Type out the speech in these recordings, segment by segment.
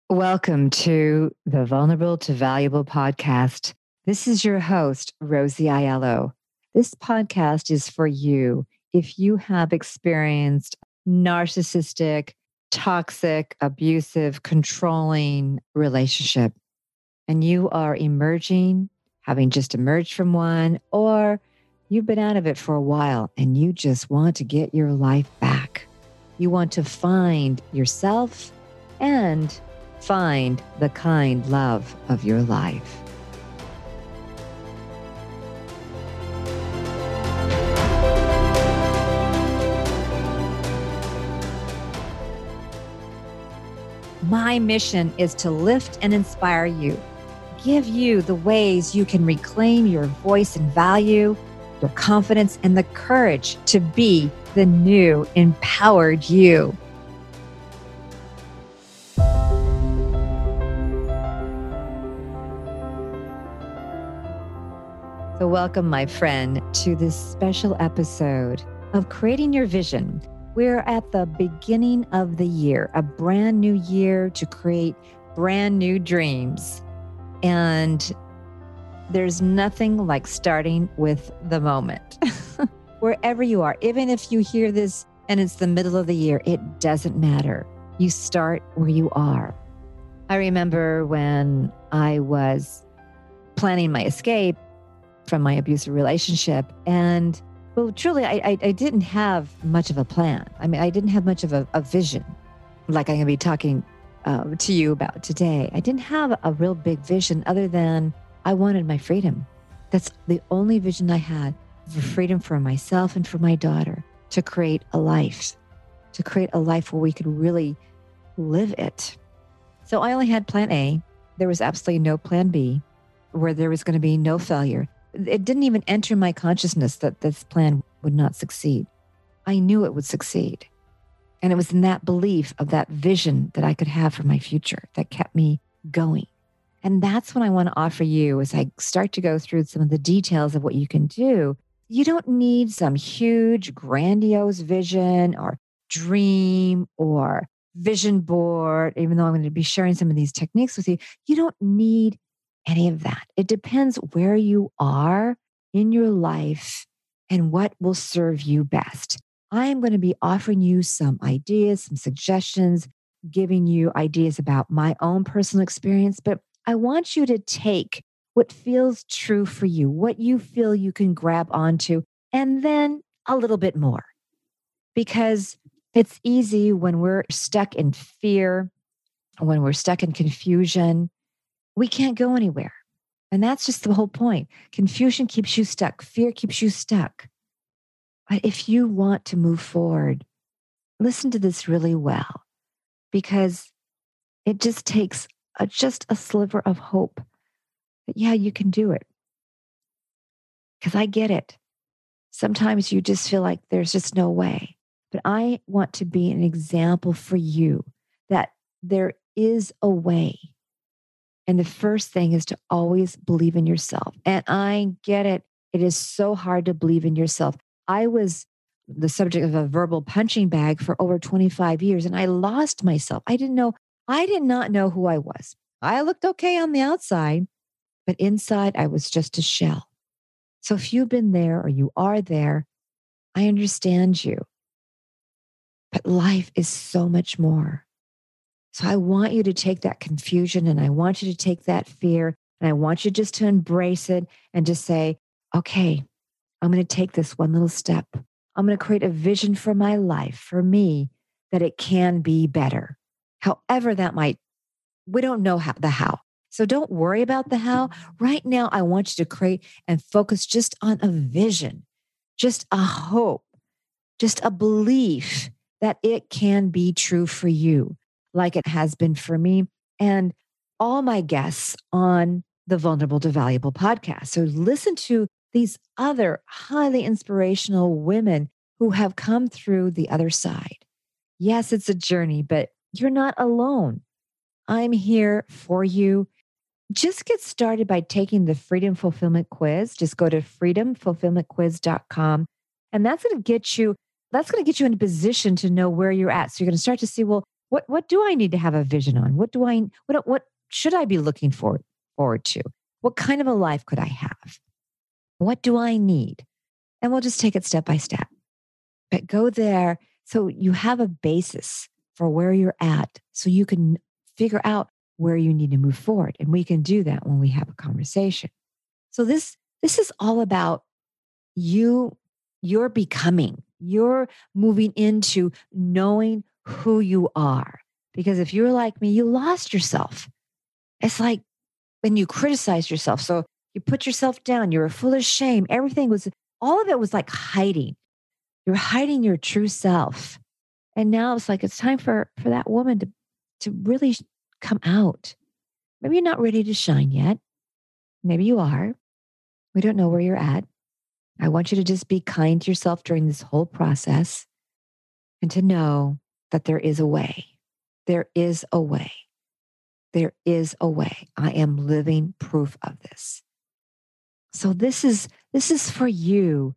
Welcome to the Vulnerable to Valuable podcast. This is your host, Rosie Aiello. This podcast is for you if you have experienced narcissistic, toxic, abusive, controlling relationship, and you are emerging, having just emerged from one, or you've been out of it for a while and you just want to get your life back. You want to find yourself and find the kind love of your life. My mission is to lift and inspire you, give you the ways you can reclaim your voice and value, your confidence, and the courage to be the new, empowered you. So welcome, my friend, to this special episode of Creating Your Vision. We're at the beginning of the year, a brand new year to create brand new dreams. And there's nothing like starting with the moment. Wherever you are, even if you hear this and it's the middle of the year, it doesn't matter. You start where you are. I remember when I was planning my escape from my abusive relationship. And well, truly, I didn't have much of a plan. I mean, I didn't have much of a vision like I'm going to be talking to you about today. I didn't have a real big vision other than I wanted my freedom. That's the only vision I had, for freedom for myself and for my daughter, to create a life where we could really live it. So I only had plan A. There was absolutely no plan B, where there was going to be no failure. It didn't even enter my consciousness that this plan would not succeed. I knew it would succeed. And it was in that belief of that vision that I could have for my future that kept me going. And that's what I want to offer you as I start to go through some of the details of what you can do. You don't need some huge, grandiose vision or dream or vision board, even though I'm going to be sharing some of these techniques with you. You don't need any of that. It depends where you are in your life and what will serve you best. I am going to be offering you some ideas, some suggestions, giving you ideas about my own personal experience, but I want you to take what feels true for you, what you feel you can grab onto, and then a little bit more. Because it's easy when we're stuck in fear, when we're stuck in confusion, we can't go anywhere. And that's just the whole point. Confusion keeps you stuck. Fear keeps you stuck. But if you want to move forward, listen to this really well, because it just takes just a sliver of hope that, yeah, you can do it. Because I get it. Sometimes you just feel like there's just no way. But I want to be an example for you that there is a way. And the first thing is to always believe in yourself. And I get it. It is so hard to believe in yourself. I was the subject of a verbal punching bag for over 25 years, and I lost myself. I did not know who I was. I looked okay on the outside, but inside I was just a shell. So if you've been there or you are there, I understand you. But life is so much more. So I want you to take that confusion and I want you to take that fear and I want you just to embrace it and just say, okay, I'm going to take this one little step. I'm going to create a vision for my life, for me, that it can be better. However that might, we don't know the how. So don't worry about the how. Right now, I want you to create and focus just on a vision, just a hope, just a belief that it can be true for you, like it has been for me and all my guests on the Vulnerable to Valuable podcast. So listen to these other highly inspirational women who have come through the other side. Yes, it's a journey, but you're not alone. I'm here for you. Just get started by taking the Freedom Fulfillment Quiz. Just go to freedomfulfillmentquiz.com. And that's going to get you in a position to know where you're at. So you're going to start to see, well, What do I need to have a vision on? What should I be looking forward to? What kind of a life could I have? What do I need? And we'll just take it step by step. But go there so you have a basis for where you're at so you can figure out where you need to move forward. And we can do that when we have a conversation. So this is all about you're becoming, you're moving into knowing who you are. Because if you're like me, you lost yourself. It's like when you criticize yourself. So you put yourself down, you were full of shame. All of it was like hiding. You're hiding your true self. And now it's like it's time for that woman to really come out. Maybe you're not ready to shine yet. Maybe you are. We don't know where you're at. I want you to just be kind to yourself during this whole process and to know that there is a way. There is a way. There is a way. I am living proof of this. So this is for you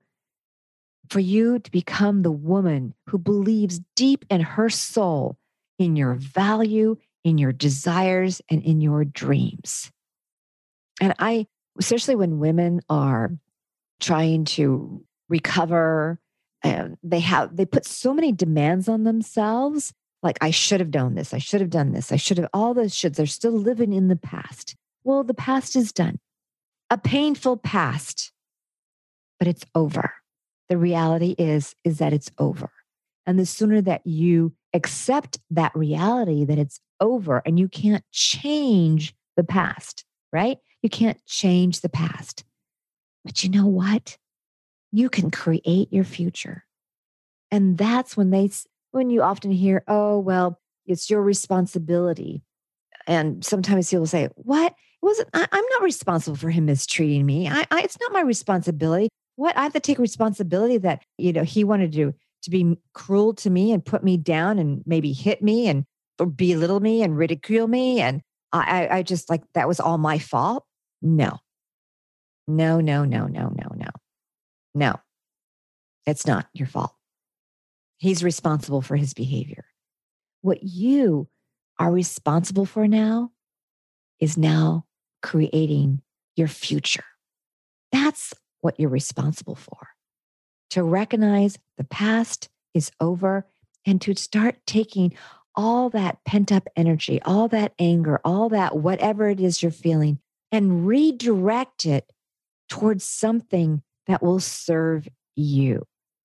to become the woman who believes deep in her soul in your value, in your desires, and in your dreams. And especially when women are trying to recover, and they put so many demands on themselves. Like, I should have known this. I should have done this. I should have, all those shoulds. They're still living in the past. Well, the past is done. A painful past, but it's over. The reality is that it's over. And the sooner that you accept that reality that it's over, and you can't change the past, right? You can't change the past. But you know what? You can create your future. And that's when you often hear, oh, well, it's your responsibility. And sometimes people say, what? I'm not responsible for him mistreating me. It's not my responsibility. What? I have to take responsibility that, he wanted to be cruel to me and put me down and maybe hit me and or belittle me and ridicule me. And I just like, that was all my fault. No, no, no, no, no, no, no, no. It's not your fault. He's responsible for his behavior. What you are responsible for now is now creating your future. That's what you're responsible for. To recognize the past is over and to start taking all that pent up energy, all that anger, all that whatever it is you're feeling, and redirect it towards something that will serve you.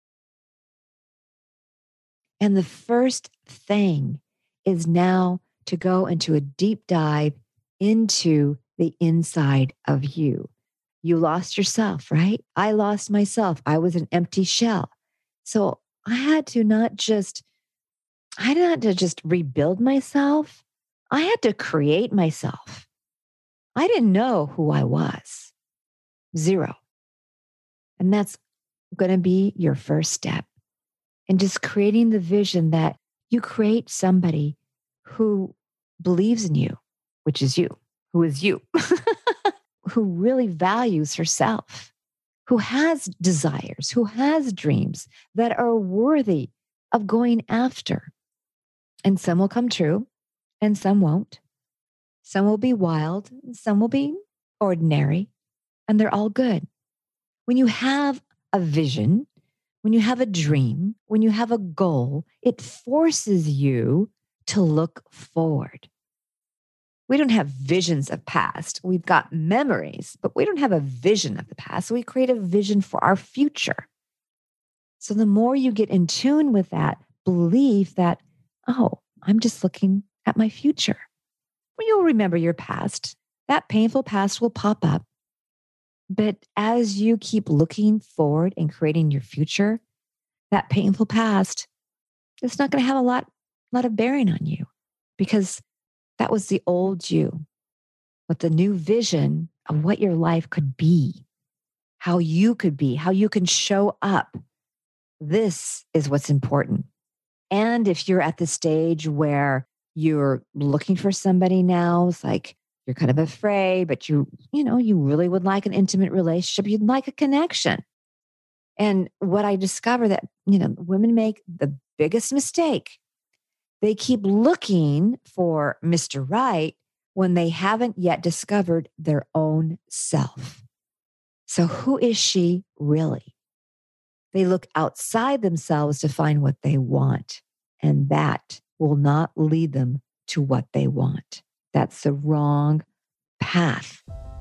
And the first thing is now to go into a deep dive into the inside of you. You lost yourself, right? I lost myself. I was an empty shell. So I had to not just rebuild myself. I had to create myself. I didn't know who I was. Zero. And that's going to be your first step. And just creating the vision that you create somebody who believes in you, which is you, who is you, who really values herself, who has desires, who has dreams that are worthy of going after. And some will come true and some won't. Some will be wild, some will be ordinary, and they're all good. When you have a vision, when you have a dream, when you have a goal, it forces you to look forward. We don't have visions of past. We've got memories, but we don't have a vision of the past. So we create a vision for our future. So the more you get in tune with that belief that, oh, I'm just looking at my future. When you'll remember your past, that painful past will pop up. But as you keep looking forward and creating your future, that painful past, it's not going to have a lot of bearing on you because that was the old you with the new vision of what your life could be, how you could be, how you can show up. This is what's important. And if you're at the stage where you're looking for somebody now, it's like you're kind of afraid, but you really would like an intimate relationship. You'd like a connection. And what I discover that, women make the biggest mistake. They keep looking for Mr. Right when they haven't yet discovered their own self. So, who is she really? They look outside themselves to find what they want, and that will not lead them to what they want. That's the wrong path.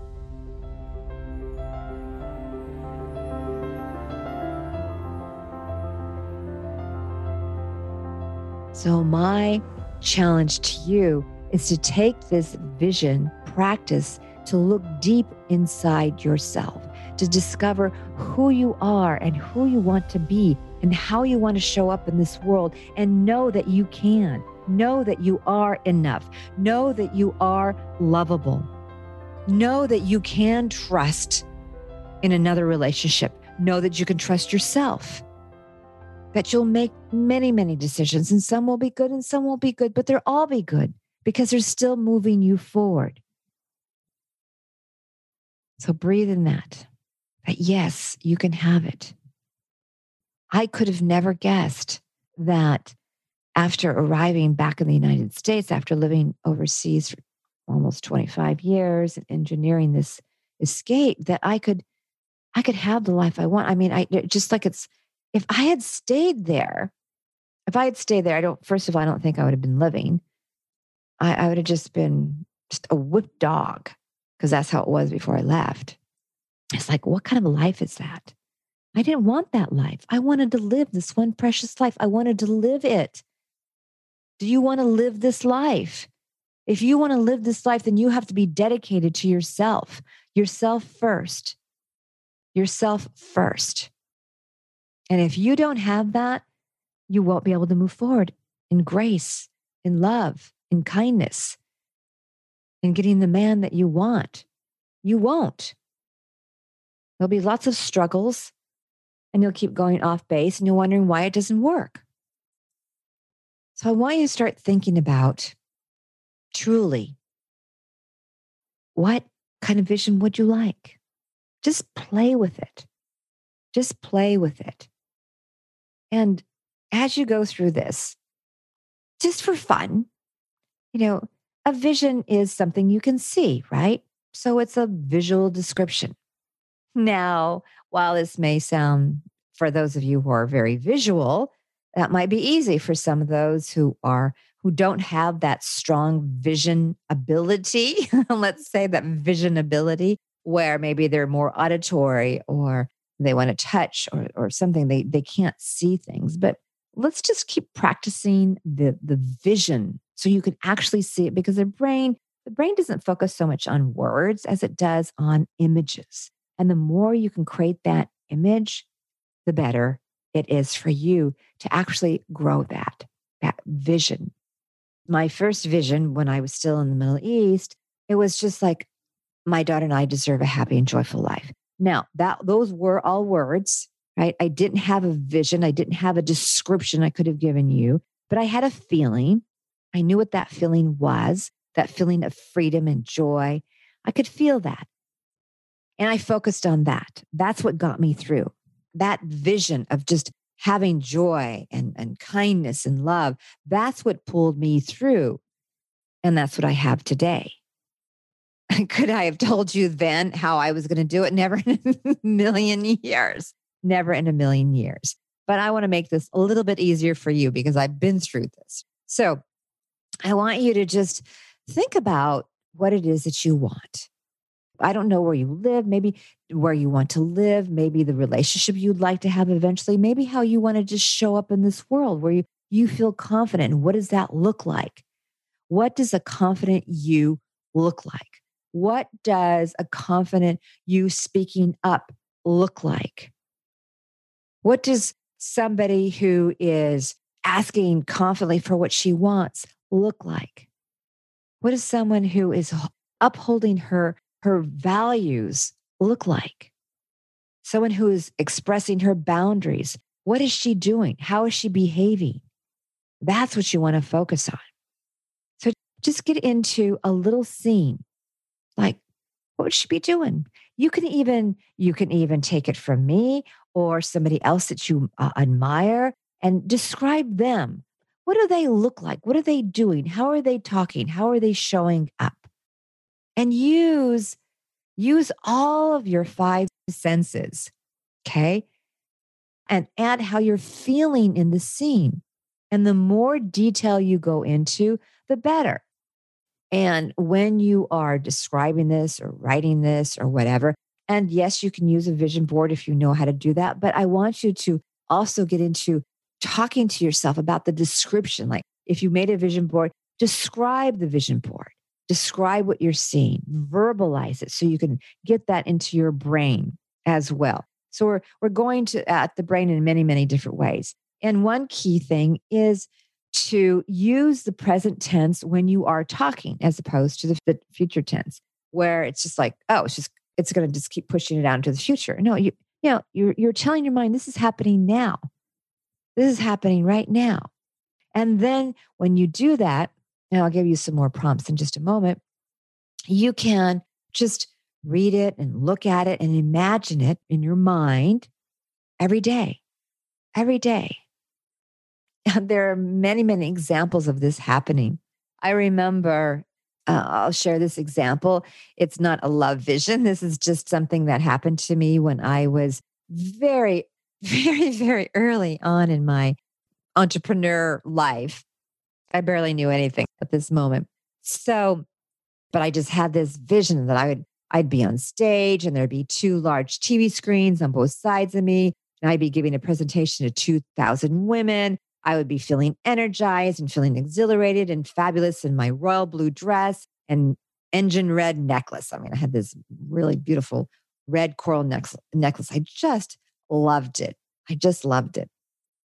So, my challenge to you is to take this vision practice to look deep inside yourself, to discover who you are and who you want to be and how you want to show up in this world, and know that you can. Know that you are enough. Know that you are lovable. Know that you can trust in another relationship. Know that you can trust yourself. That you'll make many, many decisions, and some will be good and some won't be good, but they'll all be good because they're still moving you forward. So breathe in that yes, you can have it. I could have never guessed that after arriving back in the United States, after living overseas for almost 25 years and engineering this escape, that I could have the life I want. I mean, just like if I had stayed there, first of all, I don't think I would have been living. I would have just been just a whipped dog, because that's how it was before I left. It's like, what kind of a life is that? I didn't want that life. I wanted to live this one precious life. I wanted to live it. Do you want to live this life? If you want to live this life, then you have to be dedicated to yourself first. Yourself first. And if you don't have that, you won't be able to move forward in grace, in love, in kindness, in getting the man that you want. You won't. There'll be lots of struggles, and you'll keep going off base, and you're wondering why it doesn't work. So I want you to start thinking about, truly, what kind of vision would you like? Just play with it. Just play with it. And as you go through this, just for fun, a vision is something you can see, right? So it's a visual description. Now, while this may sound, for those of you who are very visual, that might be easy for some of those who don't have that strong vision ability. Let's say that vision ability, where maybe they're more auditory, or they want to touch, or something. They can't see things. But let's just keep practicing the vision so you can actually see it, because the brain doesn't focus so much on words as it does on images. And the more you can create that image, the better it is for you to actually grow that vision. My first vision, when I was still in the Middle East, it was just like, my daughter and I deserve a happy and joyful life. Now, those were all words, right? I didn't have a vision. I didn't have a description I could have given you, but I had a feeling. I knew what that feeling was, that feeling of freedom and joy. I could feel that. And I focused on that. That's what got me through. That vision of just having joy and kindness and love, that's what pulled me through. And that's what I have today. Could I have told you then how I was going to do it? Never in a million years. Never in a million years. But I want to make this a little bit easier for you, because I've been through this. So I want you to just think about what it is that you want. I don't know where you live, maybe where you want to live, maybe the relationship you'd like to have eventually, maybe how you want to just show up in this world where you feel confident. And what does that look like? What does a confident you look like? What does a confident you speaking up look like? What does somebody who is asking confidently for what she wants look like? What does someone who is upholding her values look like? Someone who is expressing her boundaries. What is she doing? How is she behaving? That's what you want to focus on. So just get into a little scene. Like, what would she be doing? You can even take it from me or somebody else that you admire, and describe them. What do they look like? What are they doing? How are they talking? How are they showing up? And use all of your five senses, okay? And add how you're feeling in the scene. And the more detail you go into, the better. And when you are describing this or writing this or whatever, and yes, you can use a vision board if you know how to do that, but I want you to also get into talking to yourself about the description. Like if you made a vision board, describe the vision board, describe what you're seeing, verbalize it so you can get that into your brain as well. So we're going to at the brain in many, many different ways. And one key thing is to use the present tense when you are talking as opposed to the future tense, where it's just like, oh, it's going to just keep pushing it out into the future. No, you're telling your mind this is happening now. This is happening right now. And then when you do that, and I'll give you some more prompts in just a moment, you can just read it and look at it and imagine it in your mind every day, every day. And there are many, many examples of this happening. I remember, I'll share this example. It's not a love vision. This is just something that happened to me when I was very, very, very early on in my entrepreneur life. I barely knew anything at this moment. So, but I just had this vision that I'd be on stage and there'd be two large TV screens on both sides of me. And I'd be giving a presentation to 2,000 women. I would be feeling energized and feeling exhilarated and fabulous in my royal blue dress and engine red necklace. I mean, I had this really beautiful red coral necklace. I just loved it. I just loved it.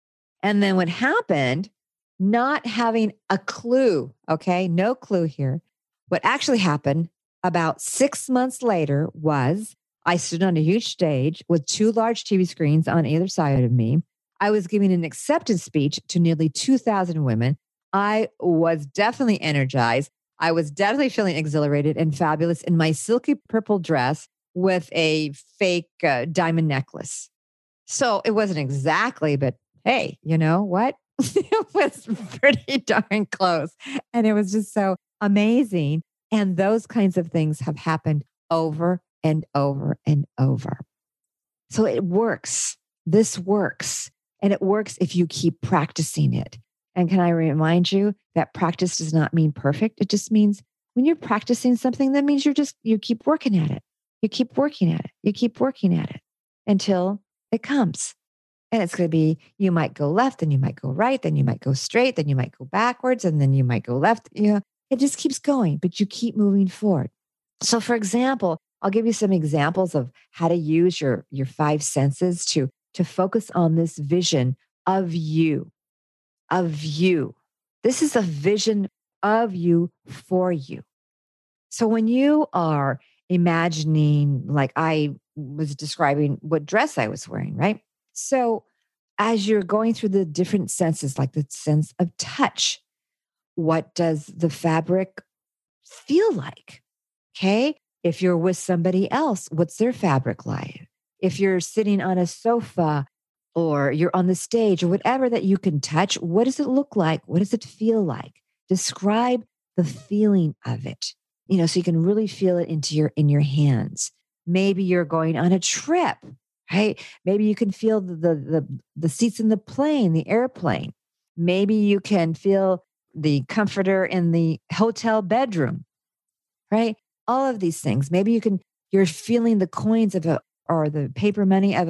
And then what happened, not having a clue, okay, no clue here. What actually happened about 6 months later was I stood on a huge stage with two large TV screens on either side of me. I was giving an acceptance speech to nearly 2,000 women. I was definitely energized. I was definitely feeling exhilarated and fabulous in my silky purple dress with a fake diamond necklace. So it wasn't exactly, but hey, you know what? It was pretty darn close. And it was just so amazing. And those kinds of things have happened over and over and over. So it works. This works. And it works if you keep practicing it. And can I remind you that practice does not mean perfect? It just means when you're practicing something, that means you keep working at it. You keep working at it. You keep working at it until it comes. And it's going to be, you might go left, then you might go right, then you might go straight, then you might go backwards, and then you might go left. It just keeps going, but you keep moving forward. So for example, I'll give you some examples of how to use your five senses to focus on this vision of you, of you. This is a vision of you for you. So when you are imagining, like I was describing what dress I was wearing, right? So as you're going through the different senses, like the sense of touch, what does the fabric feel like? Okay. If you're with somebody else, what's their fabric like? If you're sitting on a sofa or you're on the stage or whatever that you can touch, what does it look like? What does it feel like? Describe the feeling of it, so you can really feel it in your hands. Maybe you're going on a trip, right? Maybe you can feel the seats in the plane, the airplane. Maybe you can feel the comforter in the hotel bedroom, right? All of these things. Maybe you're feeling the coins or the paper money of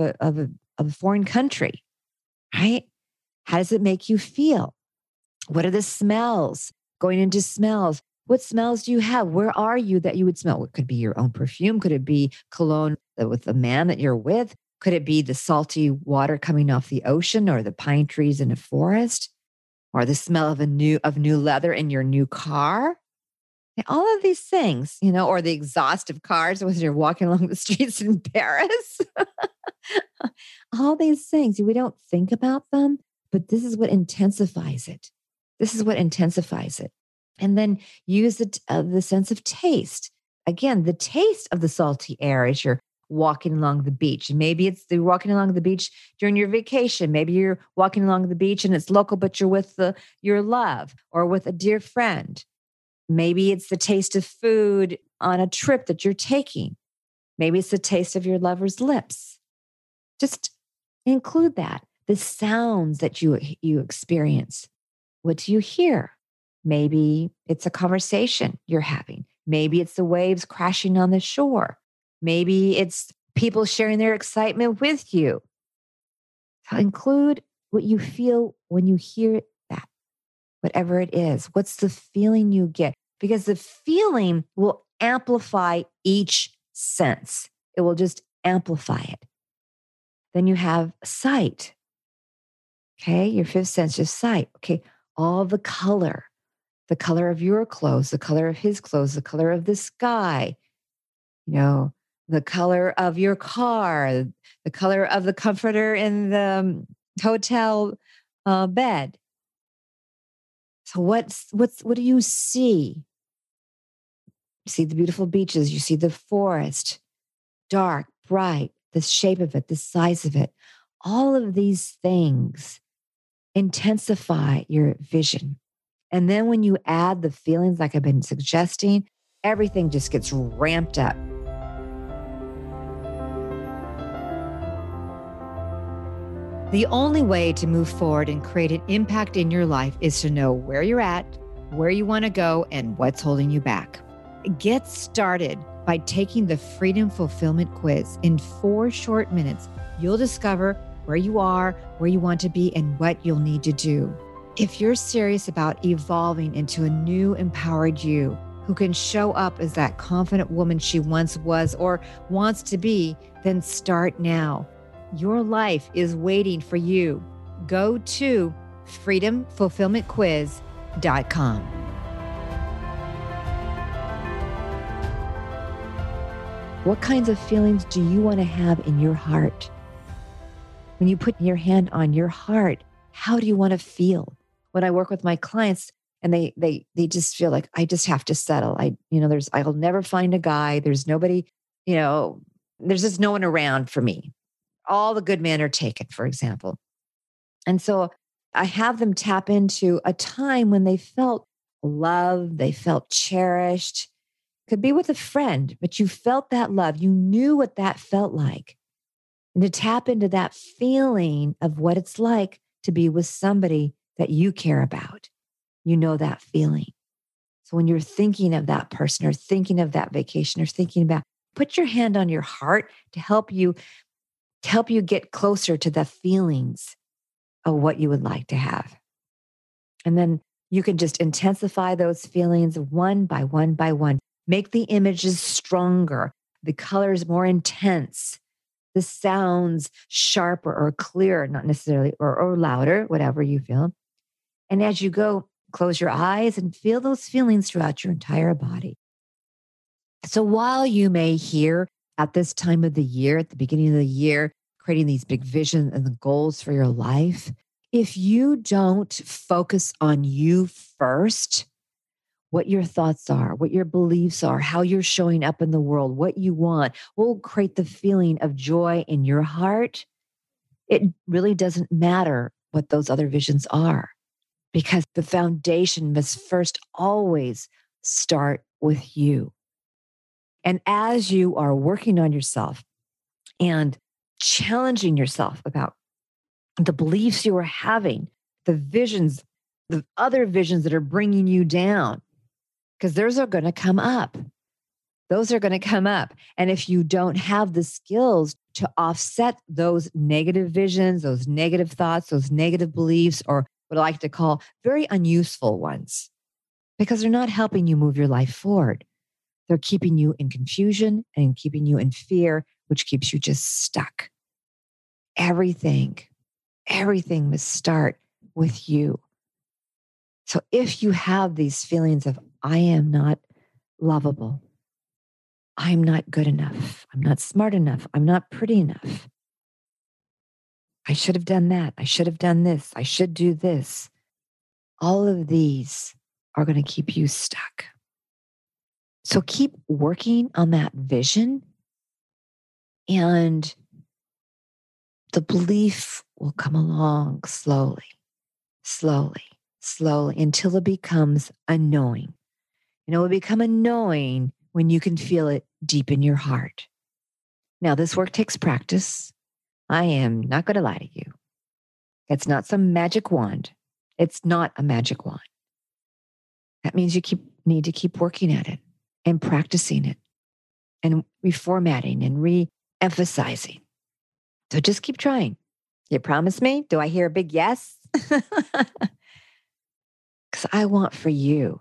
a foreign country, right? How does it make you feel? What are the smells? Going into smells. What smells do you have? Where are you that you would smell? It could be your own perfume. Could it be cologne with the man that you're with? Could it be the salty water coming off the ocean or the pine trees in a forest? Or the smell of new leather in your new car? All of these things, or the exhaust of cars as you're walking along the streets in Paris. All these things, we don't think about them, but this is what intensifies it. This is what intensifies it. And then use the sense of taste. Again, the taste of the salty air as you're walking along the beach. And maybe it's the walking along the beach during your vacation. Maybe you're walking along the beach and it's local, but you're with your love or with a dear friend. Maybe it's the taste of food on a trip that you're taking. Maybe it's the taste of your lover's lips. Just include that. The sounds that you experience. What do you hear? Maybe it's a conversation you're having. Maybe it's the waves crashing on the shore. Maybe it's people sharing their excitement with you. So include what you feel when you hear that, whatever it is. What's the feeling you get? Because the feeling will amplify each sense. It will just amplify it. Then you have sight. Okay, your fifth sense is sight. Okay, all the color of your clothes, the color of his clothes, the color of the sky, the color of your car, the color of the comforter in the hotel bed. So what do you see? You see the beautiful beaches, you see the forest, dark, bright, the shape of it, the size of it. All of these things intensify your vision. And then when you add the feelings like I've been suggesting, everything just gets ramped up. The only way to move forward and create an impact in your life is to know where you're at, where you want to go, and what's holding you back. Get started by taking the Freedom Fulfillment Quiz. In 4 short minutes, you'll discover where you are, where you want to be, and what you'll need to do. If you're serious about evolving into a new empowered you who can show up as that confident woman she once was or wants to be, then start now. Your life is waiting for you. Go to freedomfulfillmentquiz.com. What kinds of feelings do you want to have in your heart? When you put your hand on your heart, how do you want to feel? When I work with my clients and they just feel like I just have to settle. I'll never find a guy. There's nobody, there's just no one around for me. All the good men are taken, for example. And so I have them tap into a time when they felt loved, they felt cherished. Could be with a friend, but you felt that love. You knew what that felt like. And to tap into that feeling of what it's like to be with somebody that you care about. You know that feeling. So when you're thinking of that person or thinking of that vacation or thinking about, put your hand on your heart to help you get closer to the feelings of what you would like to have. And then you can just intensify those feelings one by one by one. Make the images stronger, the colors more intense, the sounds sharper or clearer, not necessarily, or louder, whatever you feel. And as you go, close your eyes and feel those feelings throughout your entire body. So while you may hear at this time of the year, at the beginning of the year, creating these big visions and the goals for your life, if you don't focus on you first, what your thoughts are, what your beliefs are, how you're showing up in the world, what you want, will create the feeling of joy in your heart. It really doesn't matter what those other visions are, because the foundation must first always start with you. And as you are working on yourself and challenging yourself about the beliefs you are having, the visions, the other visions that are bringing you down, because those are going to come up. Those are going to come up. And if you don't have the skills to offset those negative visions, those negative thoughts, those negative beliefs, or what I like to call very unuseful ones, because they're not helping you move your life forward. They're keeping you in confusion and keeping you in fear, which keeps you just stuck. Everything must start with you. So if you have these feelings of, I am not lovable, I'm not good enough, I'm not smart enough, I'm not pretty enough, I should have done that, I should have done this, I should do this, all of these are going to keep you stuck. So keep working on that vision And the belief will come along slowly, slowly, slowly until it becomes a knowing. And it will become a knowing when you can feel it deep in your heart. Now, this work takes practice. I am not going to lie to you. It's not some magic wand. It's not a magic wand. That means you need to keep working at it and practicing it and reformatting and re-emphasizing. So just keep trying. You promise me? Do I hear a big yes? Because I want you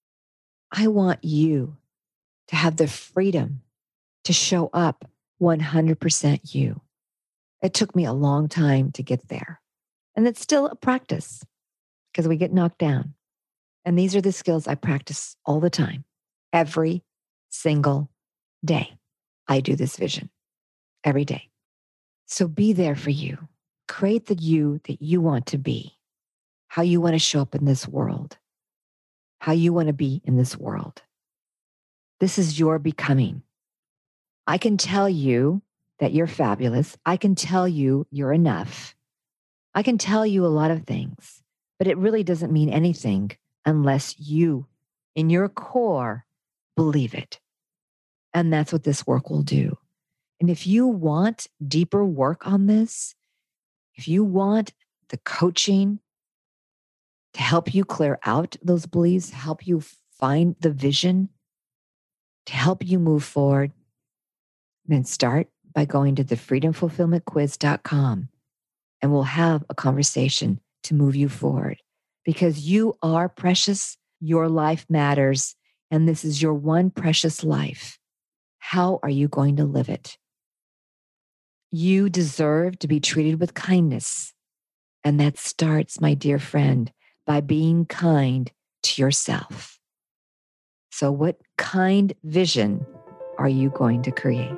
to have the freedom to show up 100% you. It took me a long time to get there. And it's still a practice because we get knocked down. And these are the skills I practice all the time, every single day. I do this vision every day. So be there for you. Create the you that you want to be, how you want to show up in this world, how you want to be in this world. This is your becoming. I can tell you that you're fabulous. I can tell you you're enough. I can tell you a lot of things, but it really doesn't mean anything unless you, in your core, believe it. And that's what this work will do. And if you want deeper work on this, if you want the coaching to help you clear out those beliefs, help you find the vision, to help you move forward, then start by going to thefreedomfulfillmentquiz.com and we'll have a conversation to move you forward because you are precious. Your life matters. And this is your one precious life. How are you going to live it? You deserve to be treated with kindness. And that starts, my dear friend, by being kind to yourself. So what kind vision are you going to create?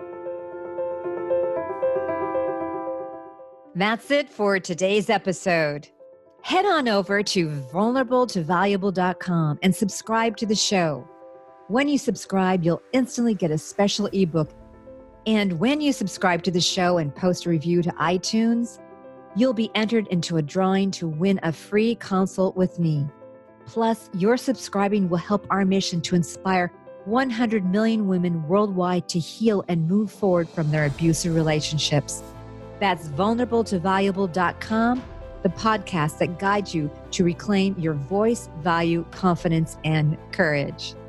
That's it for today's episode. Head on over to vulnerable-to-valuable.com and subscribe to the show. When you subscribe, you'll instantly get a special ebook. And when you subscribe to the show and post a review to iTunes, you'll be entered into a drawing to win a free consult with me. Plus, your subscribing will help our mission to inspire 100 million women worldwide to heal and move forward from their abusive relationships. That's vulnerable-to-valuable.com, the podcast that guides you to reclaim your voice, value, confidence, and courage.